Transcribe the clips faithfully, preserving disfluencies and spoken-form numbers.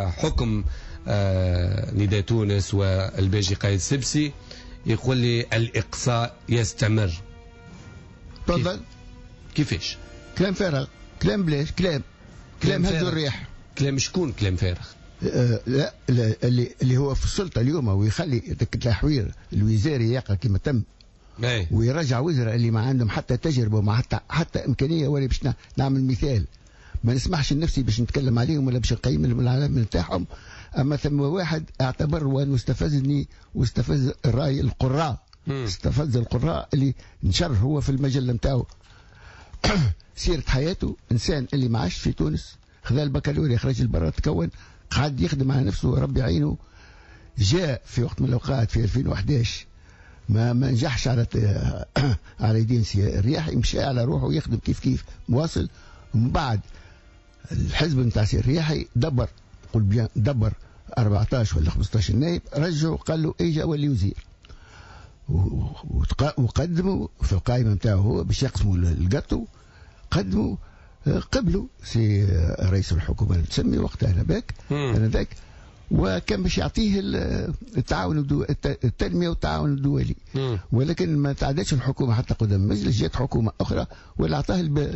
حكم آه نداء تونس والباجي قايد سبسي، يقول لي الإقصاء يستمر. تفضل. كيفاش؟ كلام فارغ، كلام بلاش، كلام كلام هز الريح. كلام شكون كلام فارغ؟ آه لا, لا اللي اللي هو في السلطه اليوم ويخلي التحوير الوزاري يقع كما تم، أي. ويرجع وزراء اللي ما عندهم حتى تجربه وما حتى حتى امكانيه، ولا باش نعمل مثال ما نسمحش لنفسي باش نتكلم عليهم ولا باش نقيم العلامه نتاعهم. اما ثم واحد اعتبر وانه استفزني واستفز الراي القراء، استفز القراء اللي نشر هو في المجله نتاعو سيره حياته، انسان اللي ما عاش في تونس، خذا البكالوريا خرج لبرا، تكون قعد يخدم على نفسه ربي يعينه. جاء في وقت من الاوقات في ألفين وأحد عشر ما ما نجحش على على يدين سي الرياحي، مشى على روحه يخدم كيف كيف مواصل. ومن بعد الحزب نتاع سي الرياحي دبر، قل بيان دبر أربعطاش ولا خمسطاش نائب، رجعوا قال له اجا ولي وزير، وقدموا في القائمه نتاعو هو باش يقسموا القطو، قدموا قبلوا سي رئيس الحكومه تسمي وقتها انا باك انا ذاك، وكان باش يعطيه التعاون الدو... التنميه والتعاون الدولي، ولكن ما تعدتش الحكومه حتى قدام المجلس، جات حكومه اخرى ولا اعطاه الب...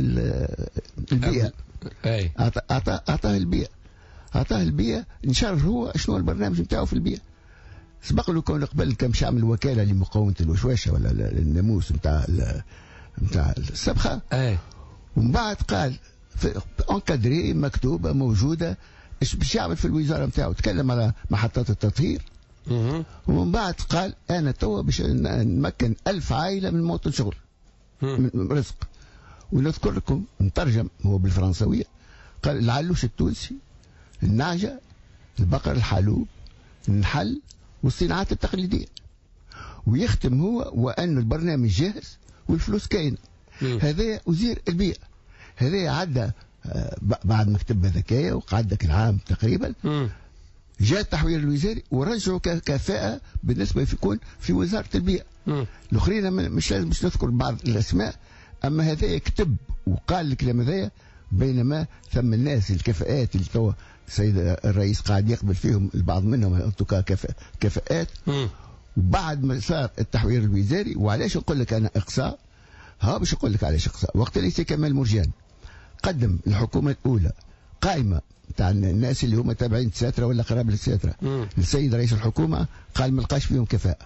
البيئه، اي اعطاه اعطاه البيئه اعطاه البيئه نشر هو شنو البرنامج نتاعو في البيئه. سبق له كون قبل كان باش يعمل وكاله لمقاومه الوشواشه ولا الناموس نتاع نتاع السبخه، اي ومن بعد قال انكادري مكتوبه موجوده ايش باش يعمل في الوزاره نتاعو، تكلم على محطات التطهير، ومن بعد قال انا توا باش نمكن ألف عائله من موطن شغل من رزق. ونذكر لكم نترجم هو بالفرنسويه، قال العلوش التونسي، النعجه، البقر، الحلوب، النحل والصناعات التقليديه. ويختم هو وان البرنامج جاهز والفلوس كاينه. هذا وزير البيئه، هذا عدى بعد ما كتب ذكايا وقعد ذاك العام تقريبا، جاء التحوير الوزاري ورجعوا كفاءه بالنسبه يكون في وزاره البيئه. الاخرين مش لازم مش نذكر بعض الاسماء، اما هذا يكتب وقال الكلام هذايا، بينما ثم الناس الكفاءات اللي توا السيد الرئيس قاعد يقبل فيهم البعض منهم كفاءات. وبعد ما صار التحوير الوزاري، وعلاش نقول لك انا اقصاء؟ ها باش نقول لك علاش اقصاء. وقت اللي سي كمال مرجان قدم الحكومه الاولى قائمه تاع الناس اللي هم تابعين الساتره ولا قراب للساتره، السيد رئيس الحكومه قال ما لقاش فيهم كفاءه،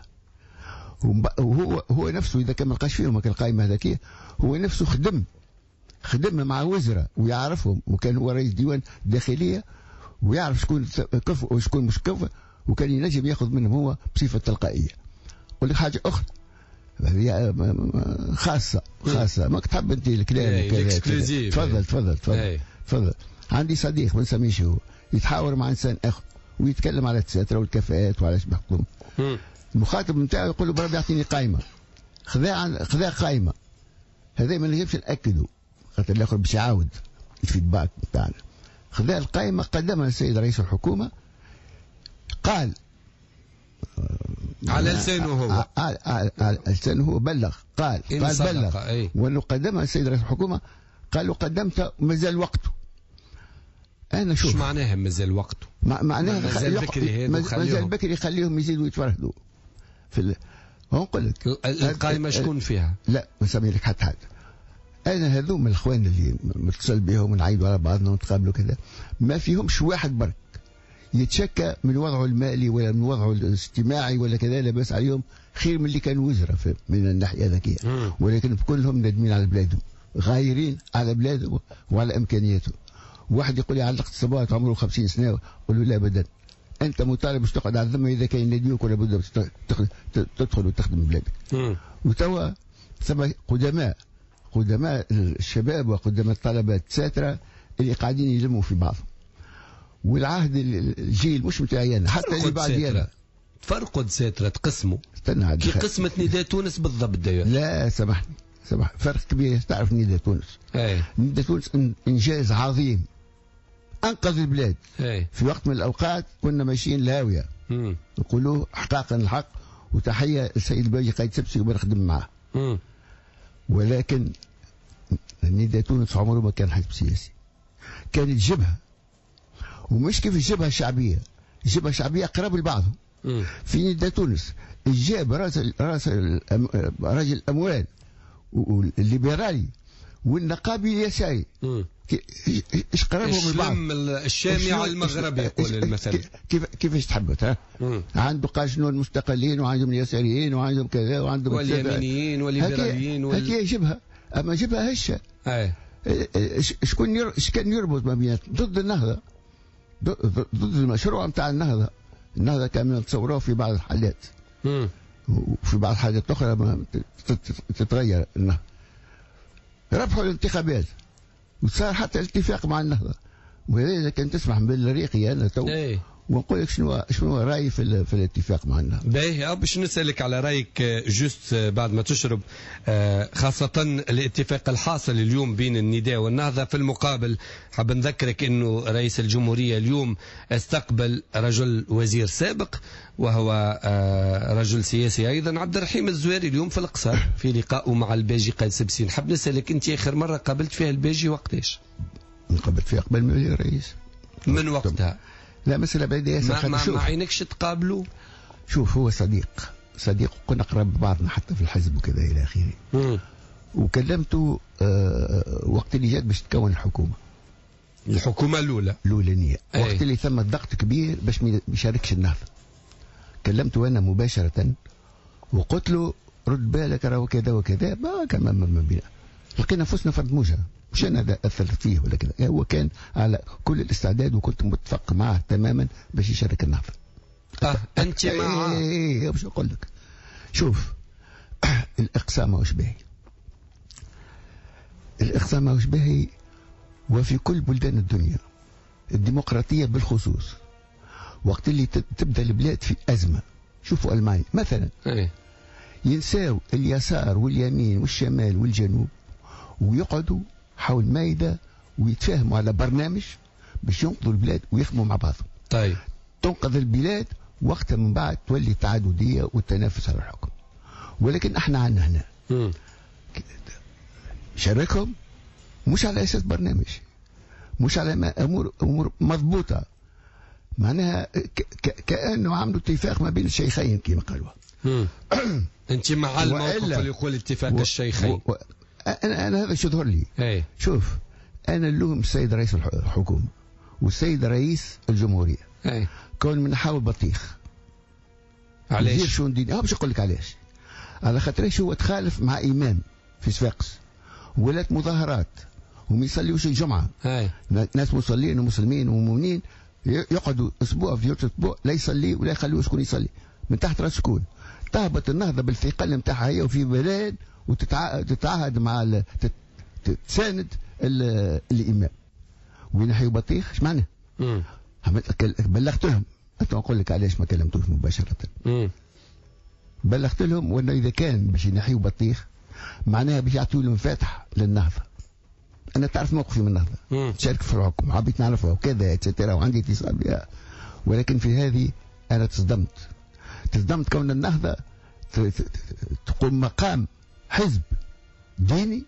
وهو هو نفسه اذا كان ما لقاش فيهم القائمه هذاك، هو نفسه خدم خدم مع وزراء ويعرفهم، وكان هو رئيس ديوان داخليه ويعرف شكون كفء وشكون مش كفء، وكان ينجم ياخذ منهم هو بصفه تلقائيه. اقول لك حاجه اخرى هذه خاصه خاصه ما تحب انت الكلام كذا. تفضل تفضل تفضل تفضل. عندي صديق ما نسميش هو يتحاور مع انسان اخر ويتكلم على الساتره والكفاءات وعلى ايش بيحكم. المخاطب نتاعو يقول له بربي يعطيني قائمه، خذا خذا قائمه، هذا ما نجمش ناكدوا خاطر الاخر باش يعاود الفيدباك نتاعنا. خذا القائمه قدمها السيد رئيس الحكومه، قال على لسانه هو على لسانه هو بلغ قال قال بلغ أي. وانه قدمها السيد رئيس الحكومه، قال له قدمت مازال وقته. انا شوف شو معناها مازال وقته؟ معناها مازال بكري، مازال بكري يخليهم يزيدوا يتفرهدوا في ال... نقول لك القائمه شكون فيها؟ لا ما نسمي لك حتى حاجه. انا هذوم الاخوان اللي متصل بهم ونعيدوا على بعضنا ونتقابلوا كذا، ما فيهمش واحد برك يتشكى من وضعه المالي ولا من وضعه الاجتماعي ولا كذا، لاباس عليهم خير من اللي كان وزراء من الناحيه ذكيه، ولكن كلهم ندمين على بلادهم، غايرين على بلادهم وعلى امكانياتهم. واحد يقول لي على الاقتصابات عمره خمسين سنه، اقول له لا ابدا، انت مطالب باش تقعد على الذمه اذا كان يناديوك ولا بد تدخل وتخدم بلادك. وتوا ثم قدماء قدماء الشباب وقدماء الطلبه الساتره اللي قاعدين يلموا في بعضهم، والعهد الجيل مش متعين حتى اللي بعد يانا تفرقوا ساتره تقسموا. استنى كي قسمه نداء تونس بالضبط داير. لا سامحني سامح فرق كبير. تعرف نداء تونس؟ اي نداء تونس انجاز عظيم انقذ البلاد. أي. في وقت من الاوقات كنا ماشيين لاويه نقولوا احقاقا الحق، وتحيه السيد الباجي قايد سبسي وبنخدم معاه. مم. ولكن نداء تونس عمره ما كان حزب سياسي، كانت جبهه ومش كيف الجبهه الشعبيه. الجبهه الشعبيه قراب لبعضهم. في نداء تونس جاب راس راس راجل الاموال والليبرالي والنقابي اليساري، ايش قربهم من بعض؟ الشامي على المغرب يقول المثل. كيف كيفاش تحبت ها؟ عنده قال شنو المستقلين وعندهم اليساريين وعندهم كذا وعندهم واليمينيين والليبراليين وال... هكي جبهه، اما جبهه هشه. اي شكون ير... كان يربط ما بين ضد النهضه، ضد المشروع نتاع النهضه. النهضه كانوا يتصوروه في بعض الحالات، وفي بعض الحالات الاخرى تتغير النهضه. ربحوا الانتخابات وصار حتى الاتفاق مع النهضه. ولذا كان تسمح بالريقي انا تو ايه. ونقول لك شنو شنو رايي في, في الاتفاق مع النهضه. باهي باش نسالك على رايك جوست بعد ما تشرب، خاصه الاتفاق الحاصل اليوم بين النداء والنهضه. في المقابل حاب نذكرك انه رئيس الجمهوريه اليوم استقبل رجل وزير سابق وهو رجل سياسي ايضا، عبد الرحيم الزويري، اليوم في القصر في لقائه مع الباجي قايد سبسي. نحب نسالك انت اخر مره قابلت فيها الباجي وقتاش؟ قابلت فيها قبل ما يولي رئيس. من وقتها؟ لا مسألة بعيدة ياسر. ما, ما, ما عينكش تقابلوا؟ شوف هو صديق صديق وكنا قراب بعضنا حتى في الحزب وكذا إلى آخره. وكلمته آه وقت اللي جات باش تكون الحكومة. الحكومة الأولى الأولانية. وقت اللي ثم ضغط كبير باش ما يشاركش النهضة. كلمته أنا مباشرة وقلت له رد بالك راهو كذا وكذا. ما كان ما بينا. لقينا نفسنا فرد موجة. مش أنا أثرت فيه ولا كذا، هو كان على كل الاستعداد وكنت متفق معه تماما باش يشارك النهضة. اه أنت معه؟ إيه باش أقول لك. شوف الإقصاء ماهوش باهي. الإقصاء ماهوش باهي وفي كل بلدان الدنيا الديمقراطية بالخصوص. وقت اللي تبدأ البلاد في أزمة، شوفوا ألمانيا مثلا ينساو اليسار واليمين والشمال والجنوب ويقعدوا حول مائدة ويتفاهموا على برنامج باش ينقذوا البلاد ويخدموا مع بعضهم. طيب تنقذ البلاد وقتها من بعد تولي التعادلية والتنافس على الحكم. ولكن احنا عندنا هنا م. شاركهم مش على اساس برنامج، مش على ما امور امور مضبوطة، معناها كأنه عملوا اتفاق ما بين الشيخين كما قالوا. انت مع الموقف اللي يقول اتفاق و... الشيخين؟ و... و... أنا, أنا هذا شو ظهر لي. أي. شوف أنا اللوم السيد رئيس الحكومة والسيد رئيس الجمهورية. أي. كون من حاول بطيخ. علاش؟ وزير شؤون دينية. اه باش نقول لك علاش. على خاطرش هو تخالف مع إمام في صفاقس ولات مظاهرات وما يصليوش الجمعة. أي. ناس مصلين ومسلمين ومؤمنين يقعدوا أسبوع في جلسة أسبوع لا يصلي ولا يخلوه شكون يصلي من تحت رأس شكون. تهبط النهضة بالثقل نتاعها هي وفي بلاد وتتعهد مع تساند الامام. وين حي بطيخ ايش معنى؟ بلغت لهم. انت نقول لك علاش ما كلمتوش مباشره. مم. بلغت لهم وانه اذا كان باش ينحيوا بطيخ معناها باش يعطوا لهم فاتح للنهضه. انا تعرف موقفي من النهضه، شارك في الحكم حبيت نعرفها وكذا اتسترا وعندي اتصال بها. ولكن في هذه انا تصدمت تصدمت كون النهضه تقوم مقام حزب ديني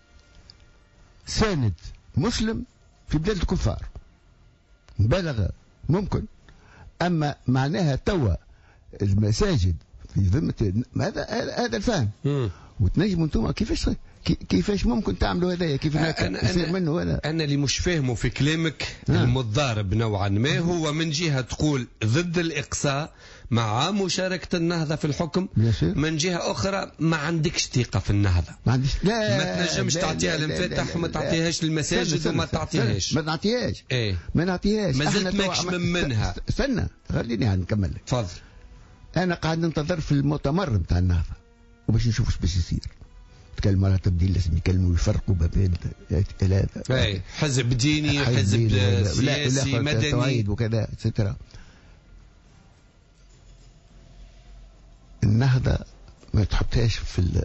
ساند مسلم في بلاد الكفار. مبالغة ممكن، أما معناها توا المساجد في ذمة هذا هذا الفهم. وتنجموا انتم كيفاش كيفاش ممكن تعملوا هذايا؟ كيف يصير منه هذا؟ انا اللي مش فاهمه في كلامك آه. المتضارب نوعا ما هو من جهه تقول ضد الاقصاء مع مشاركه النهضه في الحكم، من جهه اخرى ما عندكش ثقه في النهضه. ما عنديش، لا ما تنجمش تعطيها المفتح وما تعطيهاش للمساجد وما تعطيهاش. ما نعطيهاش ايه ما نعطيهاش. ما زلت ماكش من منها. استنى خليني نكمل لك. تفضل. انا قاعد ننتظر في المؤتمر بتاع النهضه وباش نشوف ايش باش يصير. تكلم على تبديل لازم يكلموا يفرقوا ما بين ثلاثه. اي حزب ديني حزب سياسي مدني وكذا سترا. النهضه ما تحطهاش في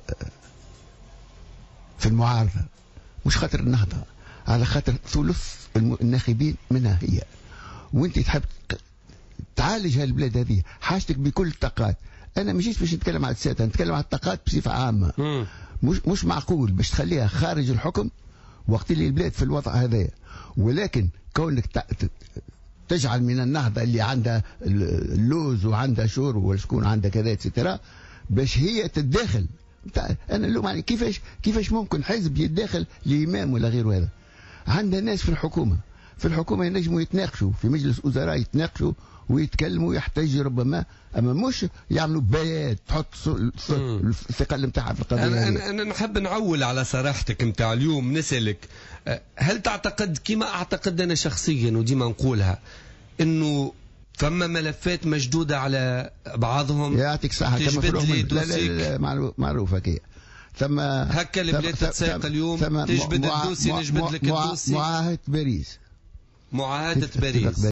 في المعارضه، مش خاطر النهضه، على خاطر ثلث الناخبين منها هي. وانت تحب تعالج هالبلاد هذه حاجتك بكل الطاقات. انا مش باش نتكلم على السياسه، نتكلم على الطاقات بصفه عامه. م. مش مش معقول باش تخليها خارج الحكم وقت اللي البلاد في الوضع هذايا. ولكن كونك تجعل من النهضة اللي عندها اللوز وعندها شور وشكون عندها كذا اتسترا باش هي تتداخل. انا اللوم يعني كيفاش كيفاش ممكن حزب يتداخل لامام ولا غير هذا؟ عندنا ناس في الحكومه في الحكومه ينجموا يتناقشوا في مجلس وزراء يتناقشوا ويتكلموا ويحتاجوا ربما، اما مش يعملوا بيات تحط الثقل نتاعها في القضيه. انا انا, أنا نحب نعول على صراحتك نتاع اليوم، نسالك هل تعتقد كما اعتقد انا شخصيا وديما نقولها انه فما ملفات مشدوده على بعضهم؟ يعطيك صحه كما في لا, لا, لا معروفه كي ثم هكا البلاد تتساق اليوم تجبد الدوسي نجبد لك الدوسي. معاهده باريس معاهده باريس